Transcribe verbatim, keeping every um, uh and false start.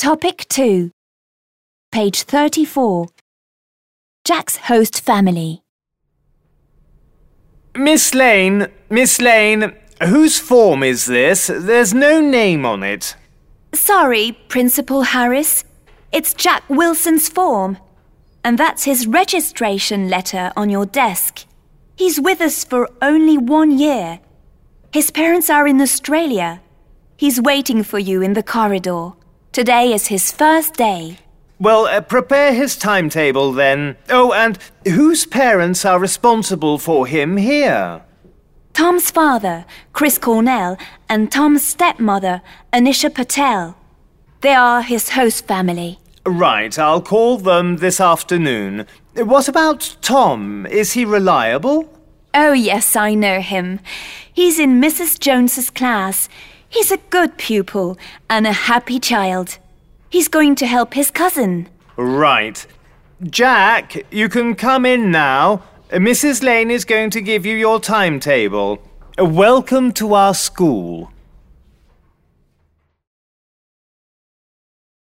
Topic two. Page thirty-four. Jack's host family. Miss Lane, Miss Lane, whose form is this? There's no name on it. Sorry, Principal Harris. It's Jack Wilson's form. And that's his registration letter on your desk. He's with us for only one year. His parents are in Australia. He's waiting for you in the corridor. Today is his first day. Well, uh, prepare his timetable then. Oh, and whose parents are responsible for him here? Tom's father, Chris Cornell, and Tom's stepmother, Anisha Patel. They are his host family. Right, I'll call them this afternoon. What about Tom? Is he reliable? Oh, yes, I know him. He's in Missus Jones's class. He's a good pupil and a happy child. He's going to help his cousin. Right. Jack, you can come in now. Missus Lane is going to give you your timetable. Welcome to our school.